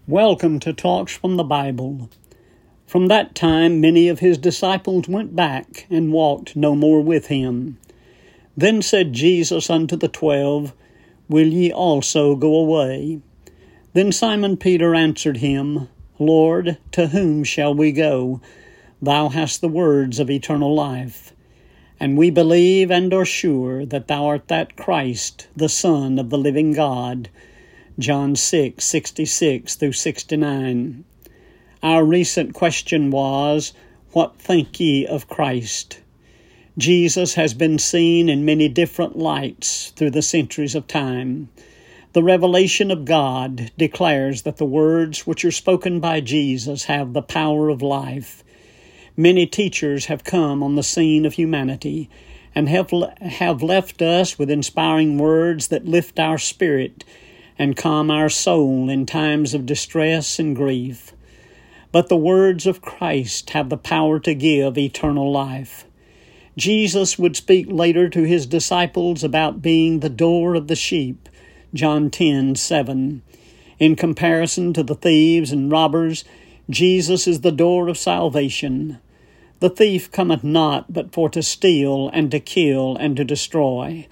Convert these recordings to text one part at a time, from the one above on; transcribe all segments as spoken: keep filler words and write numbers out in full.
Welcome to Talks from the Bible. From that time many of his disciples went back and walked no more with him. Then said Jesus unto the twelve, Will ye also go away? Then Simon Peter answered him, Lord, to whom shall we go? Thou hast the words of eternal life. And we believe and are sure that thou art that Christ, the Son of the living God. John six, sixty-six through sixty-nine. Our recent question was, What think ye of Christ? Jesus has been seen in many different lights through the centuries of time. The revelation of God declares that the words which are spoken by Jesus have the power of life. Many teachers have come on the scene of humanity and have, have left us with inspiring words that lift our spirit and calm our soul in times of distress and grief. But the words of Christ have the power to give eternal life. Jesus would speak later to his disciples about being the door of the sheep, John ten, seven. In comparison to the thieves and robbers, Jesus is the door of salvation. The thief cometh not but for to steal and to kill and to destroy.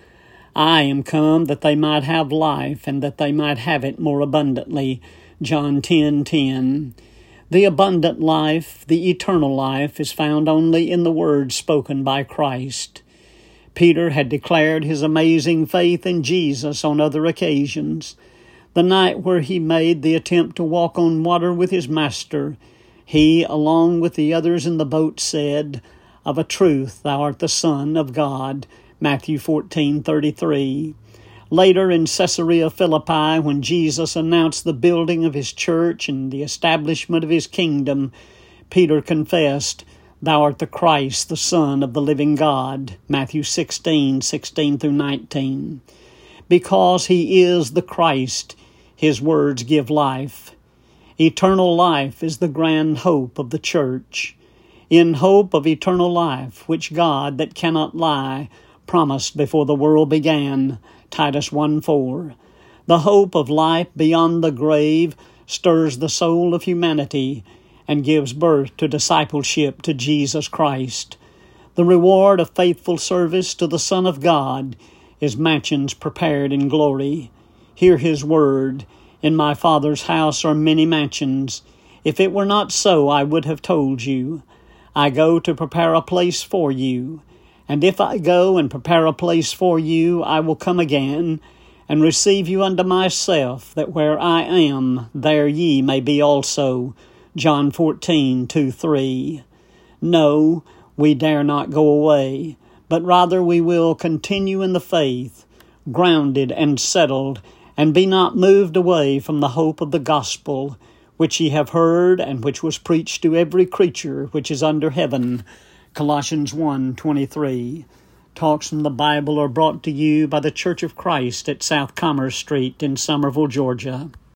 I am come that they might have life, and that they might have it more abundantly. John ten, ten. The abundant life, the eternal life, is found only in the words spoken by Christ. Peter had declared his amazing faith in Jesus on other occasions. The night where he made the attempt to walk on water with his master, he, along with the others in the boat, said, Of a truth thou art the Son of God. Matthew fourteen, thirty-three. Later in Caesarea Philippi, when Jesus announced the building of his church and the establishment of his kingdom, Peter confessed, Thou art the Christ, the Son of the living God. Matthew sixteen, sixteen through nineteen. Because he is the Christ, his words give life. Eternal life is the grand hope of the church. In hope of eternal life, which God, that cannot lie, promised before the world began, Titus one, four. The hope of life beyond the grave stirs the soul of humanity and gives birth to discipleship to Jesus Christ. The reward of faithful service to the Son of God is mansions prepared in glory. Hear his word, In my Father's house are many mansions. If it were not so, I would have told you. I go to prepare a place for you. And if I go and prepare a place for you, I will come again, and receive you unto myself, that where I am, there ye may be also. John fourteen, two, three. No, we dare not go away, but rather we will continue in the faith, grounded and settled, and be not moved away from the hope of the gospel, which ye have heard, and which was preached to every creature which is under heaven. Colossians one, twenty-three. Talks from the Bible are brought to you by the Church of Christ at South Commerce Street in Somerville, Georgia.